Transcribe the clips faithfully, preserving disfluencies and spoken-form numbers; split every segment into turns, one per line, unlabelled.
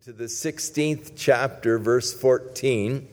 to the sixteenth chapter, verse fourteen,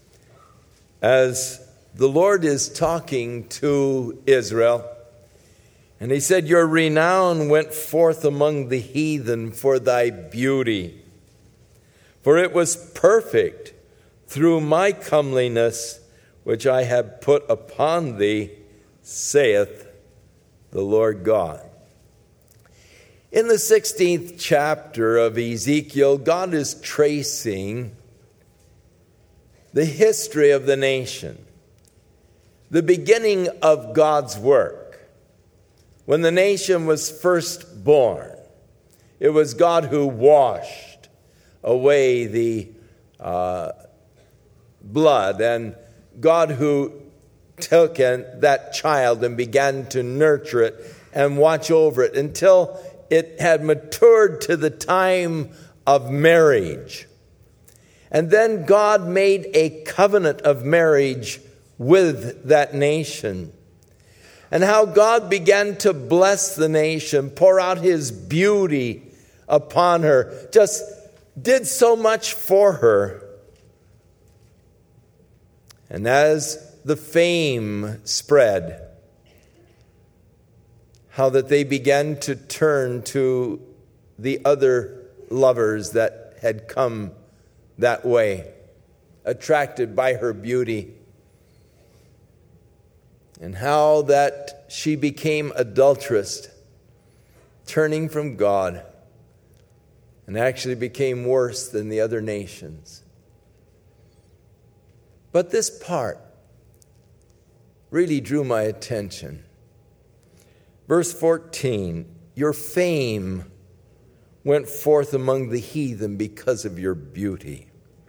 as the Lord is talking to Israel. And he said, "Your renown went forth among the heathen for thy beauty. For it was perfect through my comeliness, which I have put upon thee, saith the Lord God." In the sixteenth chapter of Ezekiel, God is tracing the history of the nation, the beginning of God's work. When the nation was first born, it was God who washed away the uh, blood, and God who took an, that child and began to nurture it and watch over it until it had matured to the time of marriage. And then God made a covenant of marriage with that nation. And how God began to bless the nation, pour out his beauty upon her, just did so much for her. And as the fame spread, how that they began to turn to the other lovers that had come that way, attracted by her beauty. And how that she became adulterous, turning from God, and actually became worse than the other nations. But this part really drew my attention. Verse fourteen, "Your fame went forth among the heathen because of your beauty."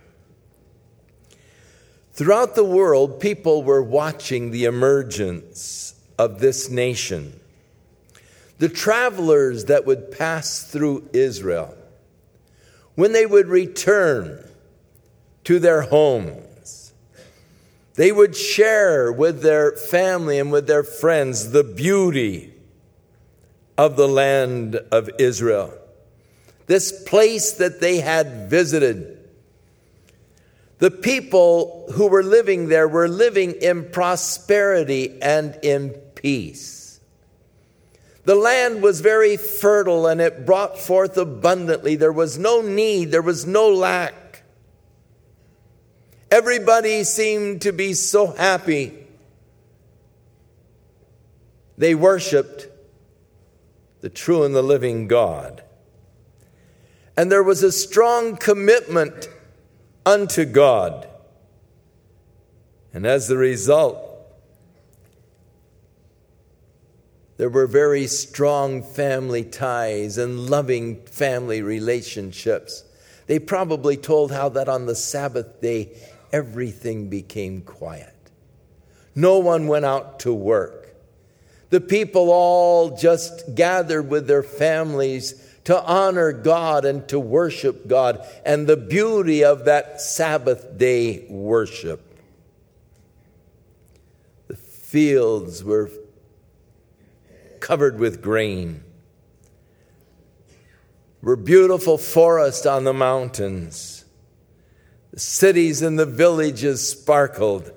Throughout the world, people were watching the emergence of this nation. The travelers that would pass through Israel, when they would return to their homes, they would share with their family and with their friends the beauty of the land of Israel, this place that they had visited. The people who were living there were living in prosperity and in peace. The land was very fertile and it brought forth abundantly. There was no need, there was no lack. Everybody seemed to be so happy. They worshiped the true and the living God. And there was a strong commitment unto God. And as the result, there were very strong family ties and loving family relationships. They probably told how that on the Sabbath day, everything became quiet. No one went out to work. The people all just gathered with their families to honor God and to worship God, and the beauty of that Sabbath day worship. The fields were covered with grain. There were beautiful forests on the mountains. The cities and the villages sparkled.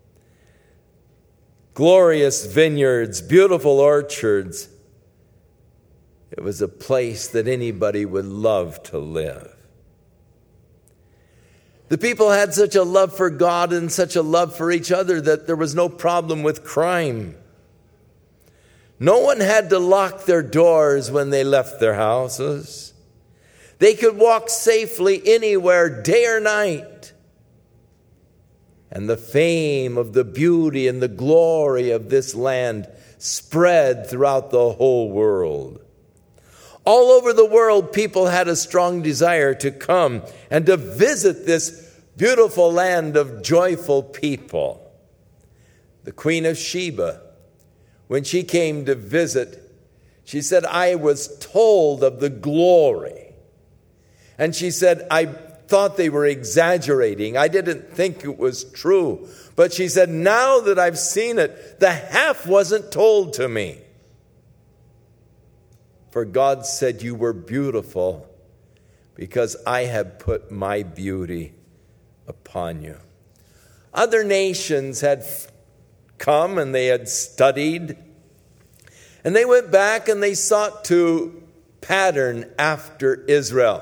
Glorious vineyards, beautiful orchards. It was a place that anybody would love to live. The people had such a love for God and such a love for each other that there was no problem with crime. No one had to lock their doors when they left their houses. They could walk safely anywhere, day or night. And the fame of the beauty and the glory of this land spread throughout the whole world. All over the world, people had a strong desire to come and to visit this beautiful land of joyful people. The Queen of Sheba, when she came to visit, she said, "I was told of the glory." And she said, "I thought they were exaggerating. I didn't think it was true." But she said, "Now that I've seen it, the half wasn't told to me." For God said you were beautiful because I have put my beauty upon you. Other nations had come and they had studied, and they went back and they sought to pattern after Israel.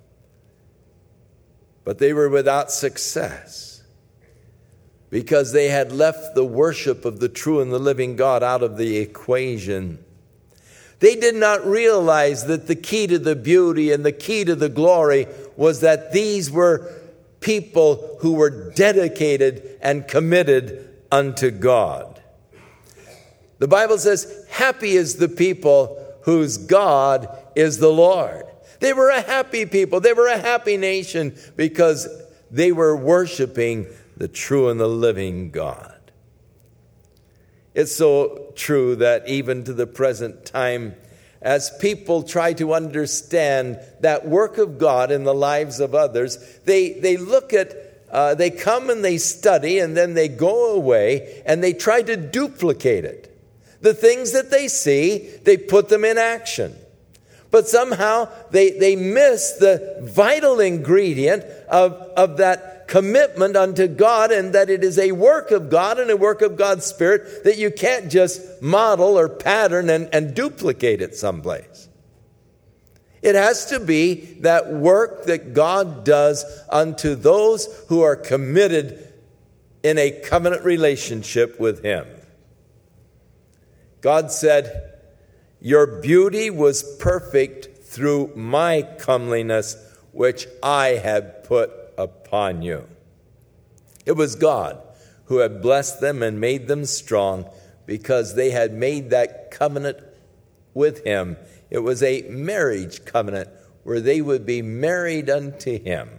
But they were without success because they had left the worship of the true and the living God out of the equation. They did not realize that the key to the beauty and the key to the glory was that these were people who were dedicated and committed unto God. The Bible says, happy is the people whose God is the Lord. They were a happy people. They were a happy nation because they were worshiping the true and the living God. It's so true that even to the present time, as people try to understand that work of God in the lives of others, they, they look at, uh, they come and they study, and then they go away and they try to duplicate it. The things that they see, they put them in action. But somehow they, they miss the vital ingredient of, of that commitment unto God, and that it is a work of God and a work of God's Spirit that you can't just model or pattern and, and duplicate it someplace. It has to be that work that God does unto those who are committed in a covenant relationship with Him. God said, your beauty was perfect through my comeliness, which I have put upon you. It was God who had blessed them and made them strong because they had made that covenant with Him. It was a marriage covenant where they would be married unto Him.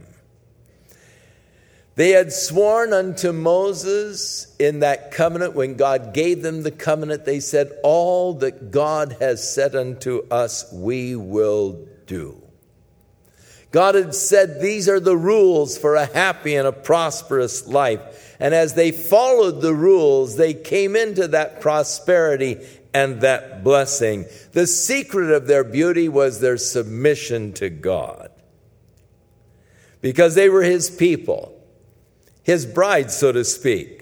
They had sworn unto Moses in that covenant. When God gave them the covenant, they said, all that God has said unto us, we will do. God had said these are the rules for a happy and a prosperous life. And as they followed the rules, they came into that prosperity and that blessing. The secret of their beauty was their submission to God. Because they were His people, His bride, so to speak.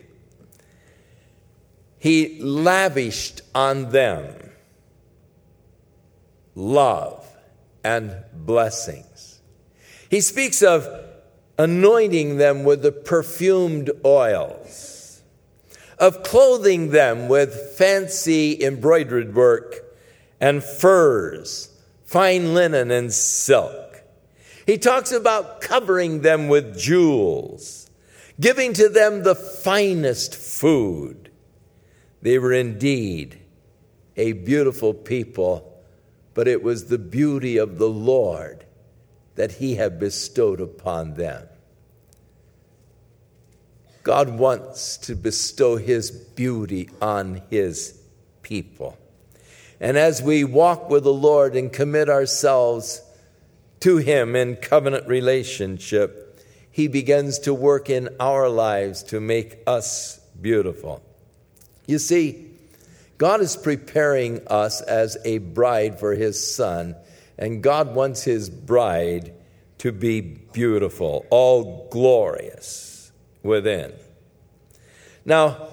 He lavished on them love and blessings. He speaks of anointing them with the perfumed oils, of clothing them with fancy embroidered work and furs, fine linen and silk. He talks about covering them with jewels, giving to them the finest food. They were indeed a beautiful people, but it was the beauty of the Lord that He had bestowed upon them. God wants to bestow His beauty on His people. And as we walk with the Lord and commit ourselves to Him in covenant relationship, He begins to work in our lives to make us beautiful. You see, God is preparing us as a bride for His Son, and God wants His bride to be beautiful, all glorious within. Now,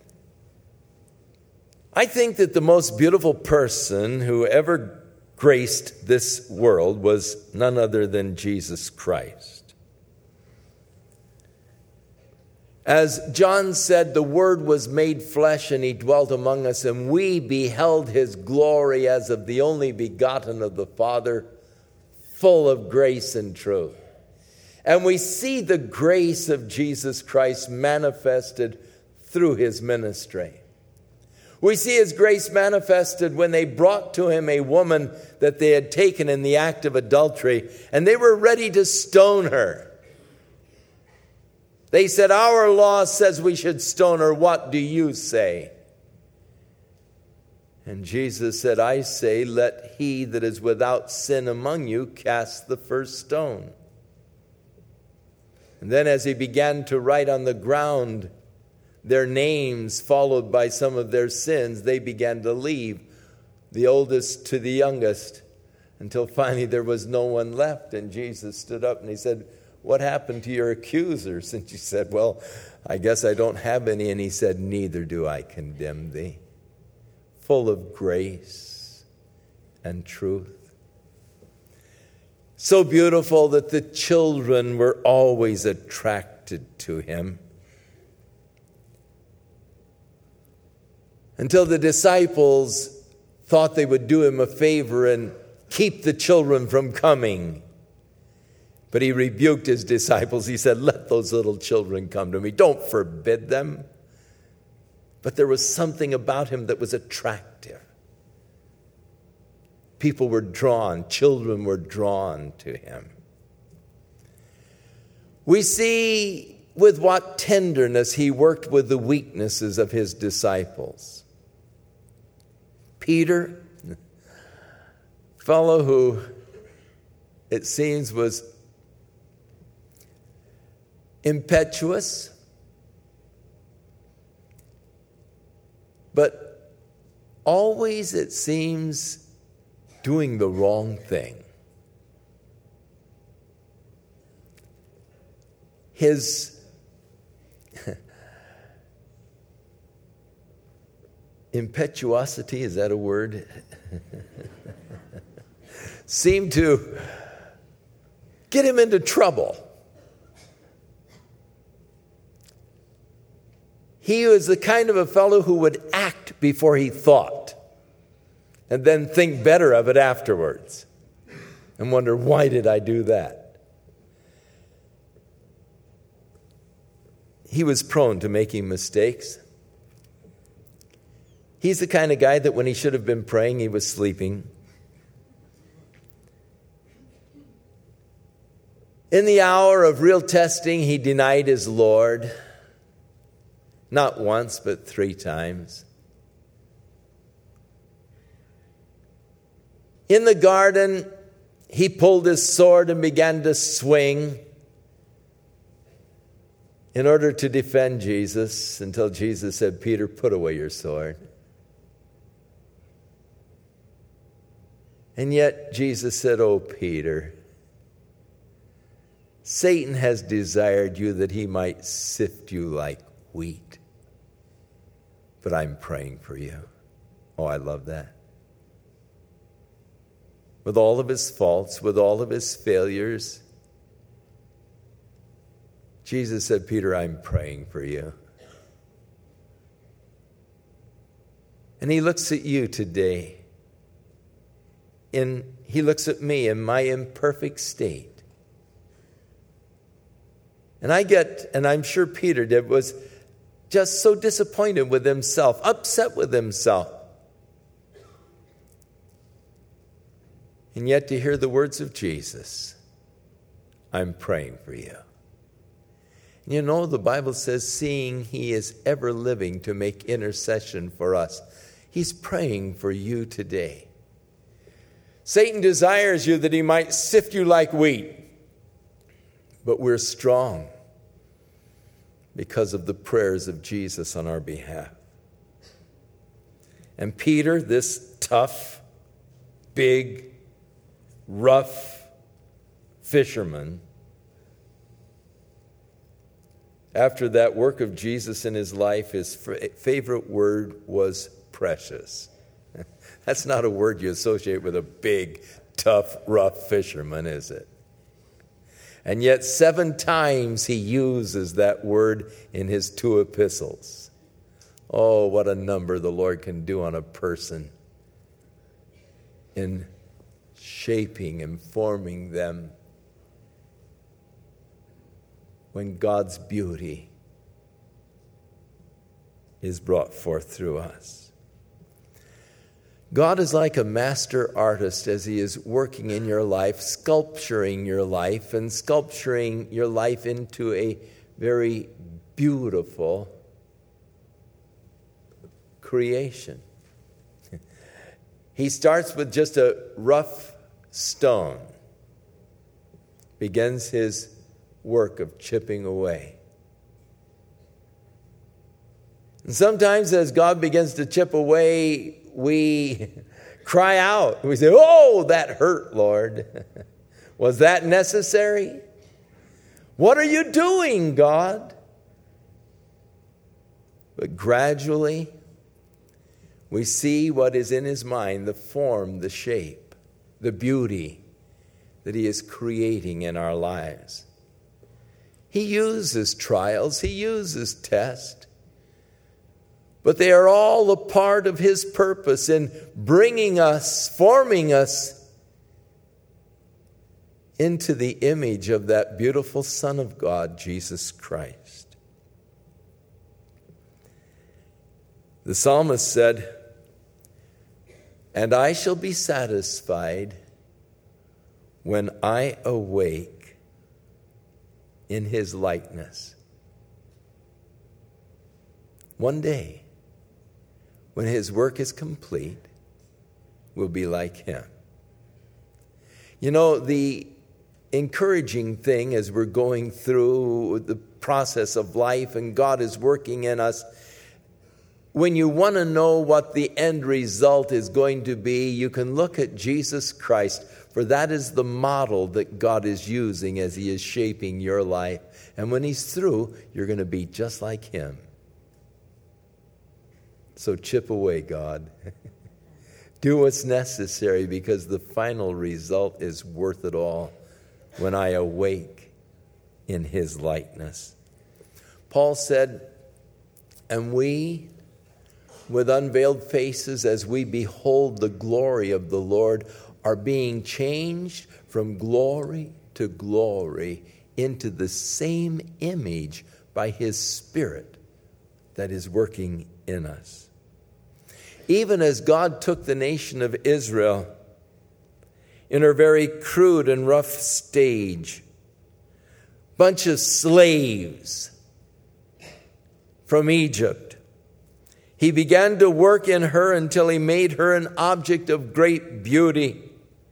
I think that the most beautiful person who ever graced this world was none other than Jesus Christ. As John said, the Word was made flesh and He dwelt among us, and we beheld His glory as of the only begotten of the Father, full of grace and truth. And we see the grace of Jesus Christ manifested through His ministry. We see His grace manifested when they brought to Him a woman that they had taken in the act of adultery, and they were ready to stone her. They said, our law says we should stone her. What do you say? And Jesus said, I say, let he that is without sin among you cast the first stone. And then as He began to write on the ground their names, followed by some of their sins, they began to leave, the oldest to the youngest. until finally there was no one left. And Jesus stood up and he said, "What happened to your accusers?" And she said, "Well, I guess I don't have any." And he said, "Neither do I condemn thee." Full of grace and truth. So beautiful that the children were always attracted to him. Until the disciples thought they would do him a favor and keep the children from coming. But he rebuked his disciples. He said, "Let those little children come to me. Don't forbid them." But there was something about him that was attractive. People were drawn, children were drawn to him. We see with what tenderness he worked with the weaknesses of his disciples. Peter, fellow who it seems was impetuous, but always, it seems, doing the wrong thing. His impetuosity, is that a word? seemed to get him into trouble. He was the kind of a fellow who would act before he thought and then think better of it afterwards and wonder, why did I do that? He was prone to making mistakes. He's the kind of guy that when he should have been praying, he was sleeping. In the hour of real testing, he denied his Lord. Not once, but three times. In the garden, he pulled his sword and began to swing in order to defend Jesus until Jesus said, "Peter, put away your sword." And yet Jesus said, "Oh, Peter, Satan has desired you that he might sift you like wheat, but I'm praying for you." Oh, I love that. With all of his faults, with all of his failures, Jesus said, "Peter, I'm praying for you." And he looks at you today. In, he looks at me in my imperfect state. And I get, and I'm sure Peter did, was just so disappointed with himself, upset with himself. And yet to hear the words of Jesus, "I'm praying for you." And you know, the Bible says, seeing he is ever living to make intercession for us. He's praying for you today. Satan desires you that he might sift you like wheat. But we're strong because of the prayers of Jesus on our behalf. And Peter, this tough, big, rough fisherman, after that work of Jesus in his life, his favorite word was precious. That's not a word you associate with a big, tough, rough fisherman, is it? And yet seven times he uses that word in his two epistles. Oh, what a number the Lord can do on a person in shaping and forming them when God's beauty is brought forth through us. God is like a master artist as he is working in your life, sculpturing your life and sculpturing your life into a very beautiful creation. He starts with just a rough stone, begins his work of chipping away. And sometimes as God begins to chip away, we cry out. We say, oh, that hurt, Lord. Was that necessary? What are you doing, God? But gradually, we see what is in his mind, the form, the shape, the beauty that he is creating in our lives. He uses trials, he uses tests, but they are all a part of his purpose in bringing us, forming us into the image of that beautiful Son of God, Jesus Christ. The psalmist said, "And I shall be satisfied when I awake in his likeness." One day, when his work is complete, we'll be like him. You know, the encouraging thing as we're going through the process of life and God is working in us, when you want to know what the end result is going to be, you can look at Jesus Christ, for that is the model that God is using as he is shaping your life. And when he's through, you're going to be just like him. So chip away, God. Do what's necessary, because the final result is worth it all when I awake in his likeness. Paul said, "And we, with unveiled faces, as we behold the glory of the Lord, are being changed from glory to glory into the same image by his Spirit that is working in us." Even as God took the nation of Israel in her very crude and rough stage, bunch of slaves from Egypt, he began to work in her until he made her an object of great beauty.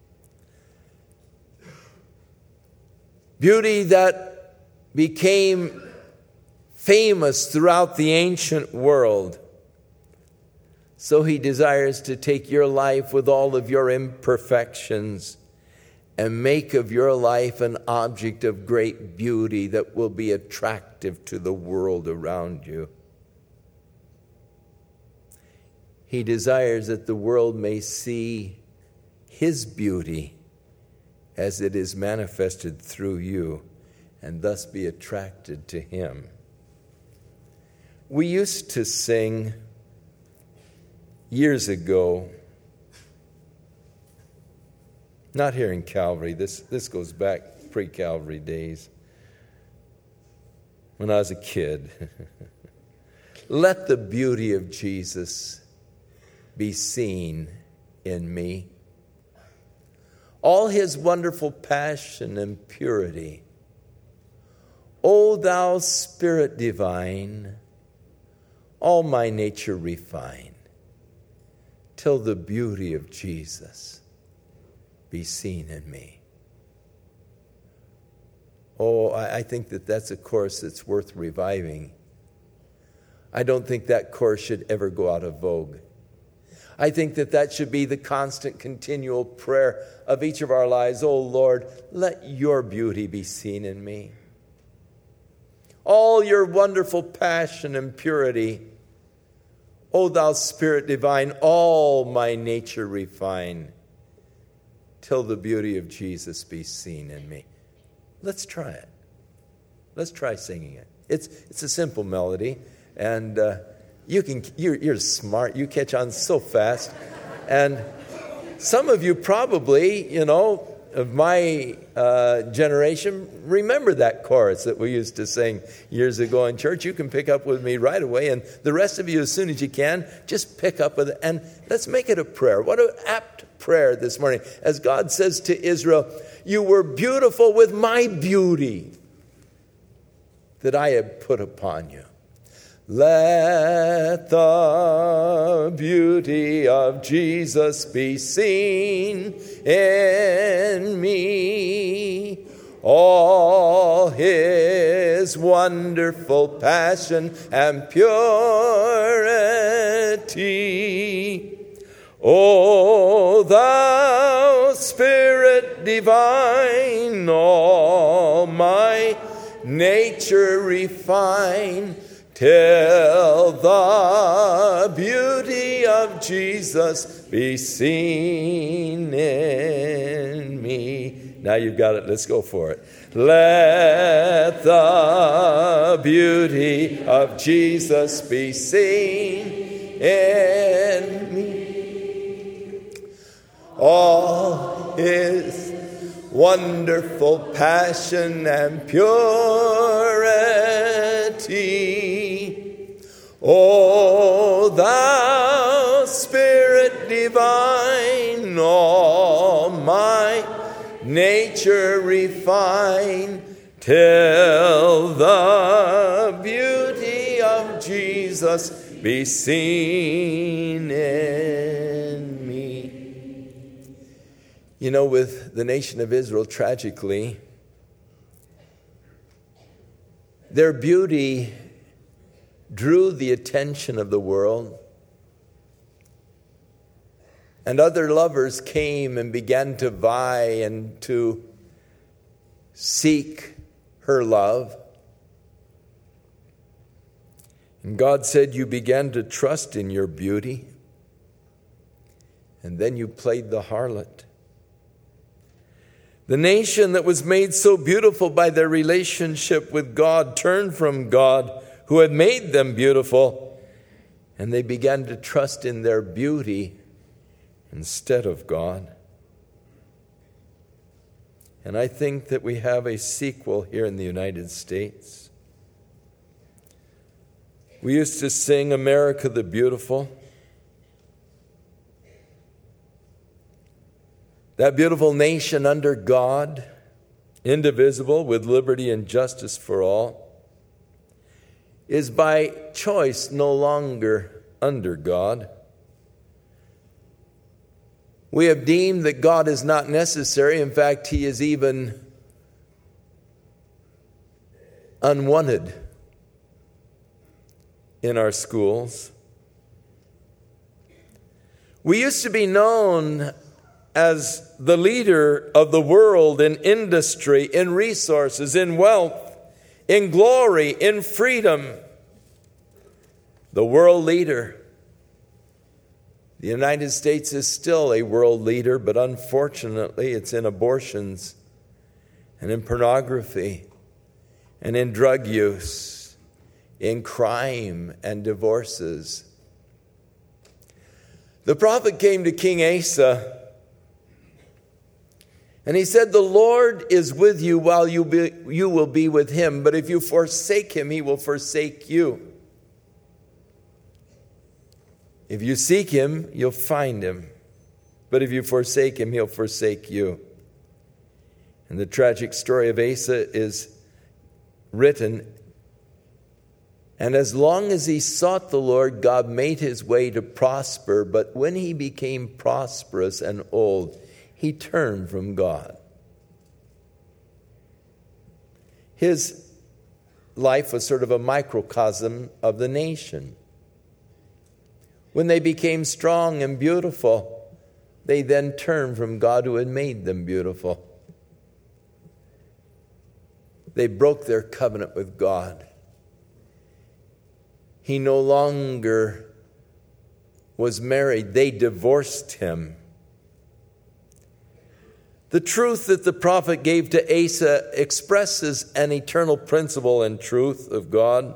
Beauty that became famous throughout the ancient world. So he desires to take your life with all of your imperfections and make of your life an object of great beauty that will be attractive to the world around you. He desires that the world may see his beauty as it is manifested through you, and thus be attracted to him. We used to sing years ago, not here in Calvary, this, this goes back pre-Calvary days, when I was a kid. Let the beauty of Jesus be seen in me. All his wonderful passion and purity. O thou Spirit divine, all my nature refine, till the beauty of Jesus be seen in me. Oh, I think that that's a chorus that's worth reviving. I don't think that chorus should ever go out of vogue. I think that that should be the constant, continual prayer of each of our lives. Oh, Lord, let your beauty be seen in me. All your wonderful passion and purity. O thou Spirit divine, all my nature refine, till the beauty of Jesus be seen in me. Let's try it. Let's try singing it. It's it's a simple melody, and uh, you can you're, you're smart. You catch on so fast, and some of you probably, you know, of my uh, generation, remember that chorus that we used to sing years ago in church. You can pick up with me right away, and the rest of you, as soon as you can, just pick up with it, and let's make it a prayer. What an apt prayer this morning. As God says to Israel, you were beautiful with my beauty that I have put upon you. Let the beauty of Jesus be seen in me. All his wonderful passion and purity. O thou Spirit divine, all my nature refine, till the beauty of Jesus be seen in me. Now you've got it. Let's go for it. Let the beauty of Jesus be seen in me. All his wonderful passion and purity. O thou Spirit divine, all my nature refine, till the beauty of Jesus be seen in me. You know, with the nation of Israel, tragically, their beauty drew the attention of the world. And other lovers came and began to vie and to seek her love. And God said, you began to trust in your beauty, and then you played the harlot. The nation that was made so beautiful by their relationship with God turned from God, who had made them beautiful, and they began to trust in their beauty instead of God. And I think that we have a sequel here in the United States. We used to sing America the Beautiful. That beautiful nation under God, indivisible, with liberty and justice for all, is by choice no longer under God. We have deemed that God is not necessary. In fact, he is even unwanted in our schools. We used to be known as the leader of the world in industry, in resources, in wealth, in glory, in freedom. The world leader. The United States is still a world leader, but unfortunately it's in abortions and in pornography and in drug use, in crime and divorces. The prophet came to King Asa and he said, the Lord is with you while you, be, you will be with him, but if you forsake him, he will forsake you. If you seek him, you'll find him. But if you forsake him, he'll forsake you. And the tragic story of Asa is written. And as long as he sought the Lord, God made his way to prosper. But when he became prosperous and old, he turned from God. His life was sort of a microcosm of the nation. When they became strong and beautiful, they then turned from God who had made them beautiful. They broke their covenant with God. He no longer was married. They divorced him. The truth that the prophet gave to Asa expresses an eternal principle and truth of God.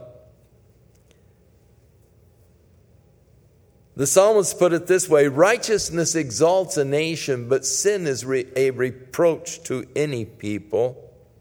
The psalmist put it this way: righteousness exalts a nation, but sin is re- a reproach to any people.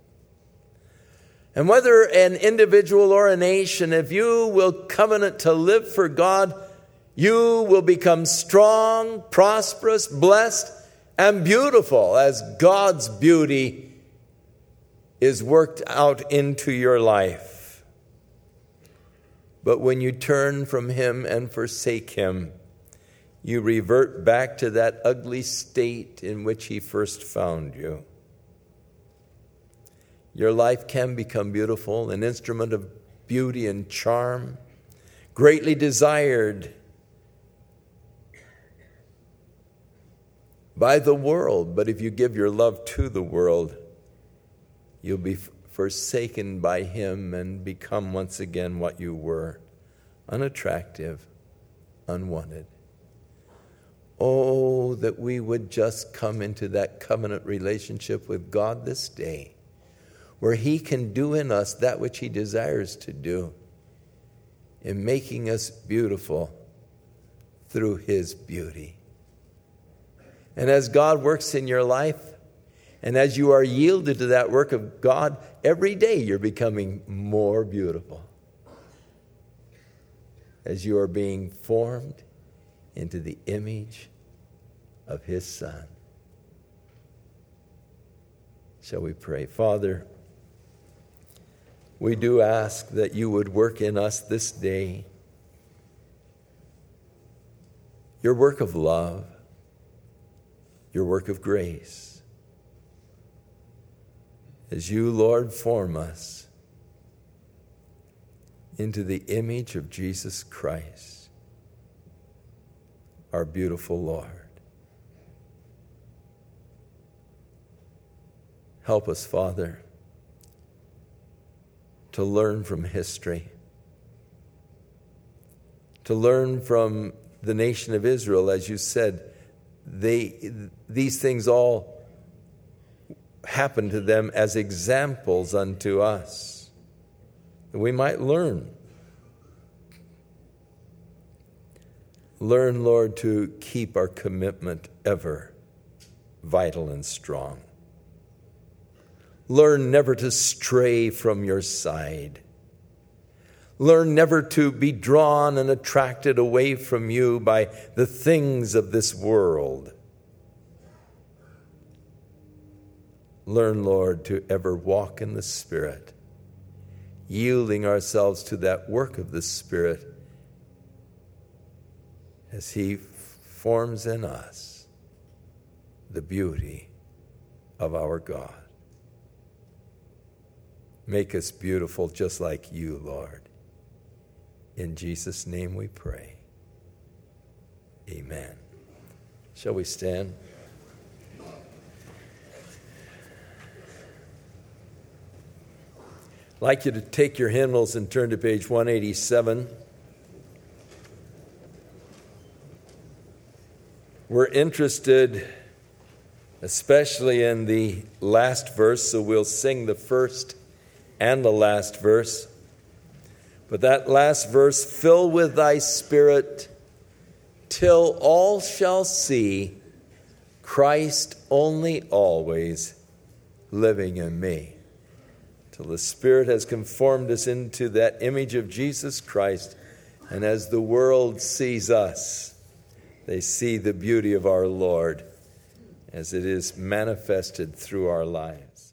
And whether an individual or a nation, if you will covenant to live for God, you will become strong, prosperous, blessed, and beautiful as God's beauty is worked out into your life. But when you turn from him and forsake him, you revert back to that ugly state in which he first found you. Your life can become beautiful, an instrument of beauty and charm, greatly desired. by the world. But if you give your love to the world, you'll be forsaken by him and become once again what you were, unattractive, unwanted. Oh, that we would just come into that covenant relationship with God this day, where he can do in us that which he desires to do, in making us beautiful through his beauty. And as God works in your life, and as you are yielded to that work of God, every day you're becoming more beautiful, as you are being formed into the image of his Son. Shall we pray? Father, we do ask that you would work in us this day your work of love, your work of grace, as you, Lord, form us into the image of Jesus Christ, our beautiful Lord. Help us, Father, to learn from history, to learn from the nation of Israel. As you said, they these things all happened to them as examples unto us, that we might learn. Learn, Lord, to keep our commitment ever vital and strong. Learn never to stray from your side. Learn never to be drawn and attracted away from you by the things of this world. Learn, Lord, to ever walk in the Spirit, yielding ourselves to that work of the Spirit as he forms in us the beauty of our God. Make us beautiful just like you, Lord. In Jesus' name we pray. Amen. Shall we stand? I'd like you to take your hymnals and turn to page one eighty-seven. We're interested especially in the last verse, so we'll sing the first and the last verse. But that last verse, fill with thy Spirit till all shall see Christ only always living in me. Till the Spirit has conformed us into that image of Jesus Christ, and as the world sees us, they see the beauty of our Lord as it is manifested through our lives.